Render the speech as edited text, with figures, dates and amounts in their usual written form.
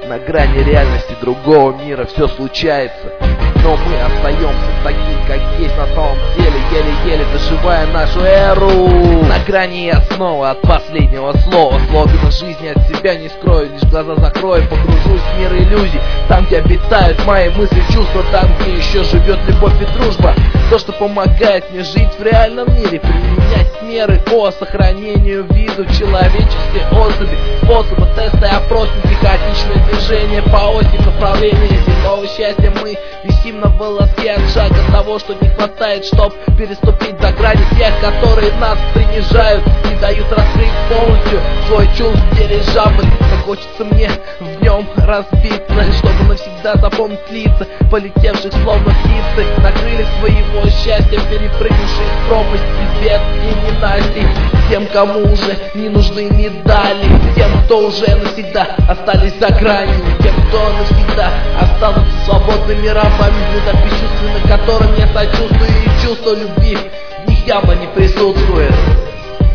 На грани реальности другого мира все случается, но мы остаемся таким, как есть на самом деле, еле-еле доживая нашу эру. На грани я снова от последнего слова, слогана жизни от себя не скрою, лишь глаза закрою, погружусь в мир иллюзий, там, где обитают мои мысли, чувства, там, где еще живет любовь и дружба. То, что помогает мне жить в реальном мире, применять меры по сохранению виду человеческой особи, способы, тесты, опросники, хаотичное движение по оси направления земного счастья. Мы висим на волоске от шага того, что не хватает, чтоб переступить за грани тех, которые нас принижают, не дают раскрыть полностью свой чувств дирижабль. Как хочется мне в нем разбиться, чтобы навсегда запомнить лица полетевших словно птицы на крыльях своего счастья, перепрыгнувших пропасть и бед и ненастей. Тем, кому уже не нужны медали, тем, кто уже навсегда остались за гранью, тем, кто навсегда останутся свободными рабами, будто бесчувственны, которым я сочувствую, и чувство любви в них явно не присутствует.